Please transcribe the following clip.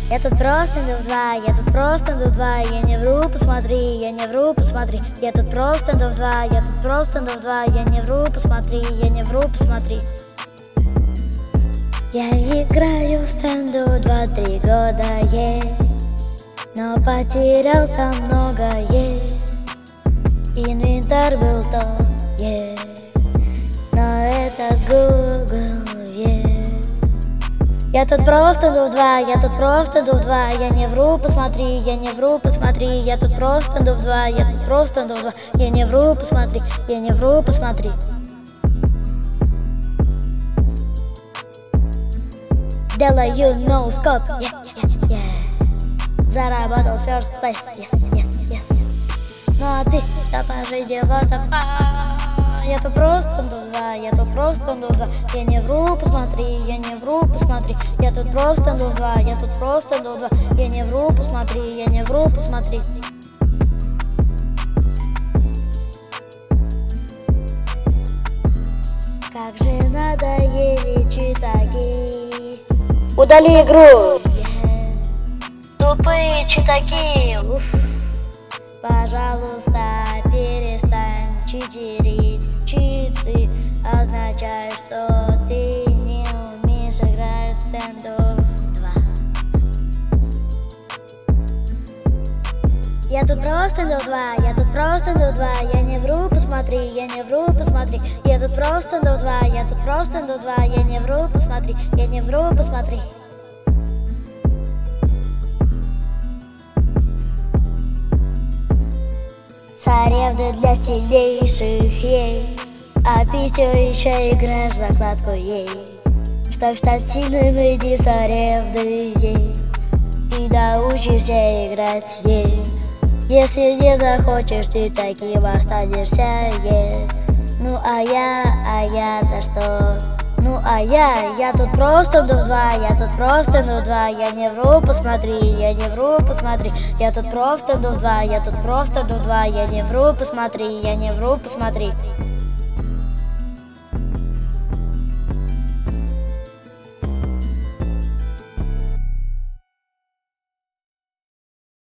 Я тут просто иду в два, я тут просто иду в два, я не вру, посмотри, я не вру, посмотри. Я тут просто иду в два, я тут просто иду в два, я не вру, посмотри, я не вру, посмотри. Я играю в стенду 2-3 года, но потерял там многое. Инвентарь был то, но это Google, Я тут просто иду в два, я тут просто иду в два, я не вру, посмотри, я не вру, посмотри. Я тут просто иду в два, я тут просто иду в два, я не вру, посмотри, я не вру, посмотри. Делаю ноускоп, заработал first place, yes. Ну а ты, покажи дела там. Я тут просто иду в два, я тут просто иду в два, я не вру, посмотри, я не вру, посмотри. Я тут просто иду в два, я тут просто иду в два, я не вру, посмотри, я не вру, посмотри. Как же надоели читаки. Удали игру. Тупые читаки. Пожалуйста, перестань читерить. Читы означают, что ты не умеешь играть в стендов 2. Я тут просто иду в два, я тут просто иду в два, я не вру, посмотри, я не вру, посмотри. Я тут просто иду в два, я тут просто иду в два, я не вру, посмотри, я не вру, посмотри. Царевны для сильнейших, а ты все еще играешь в закладку Чтоб стать сильным, иди царевны, ты научишься играть, Если не захочешь, ты таким останешься, Ну а я-то что? Ну а я тут просто иду в два, я тут просто иду в два, я не вру, посмотри, я не вру, посмотри. Я тут просто иду в два, я тут просто иду в два, я не вру, посмотри, я не вру, посмотри.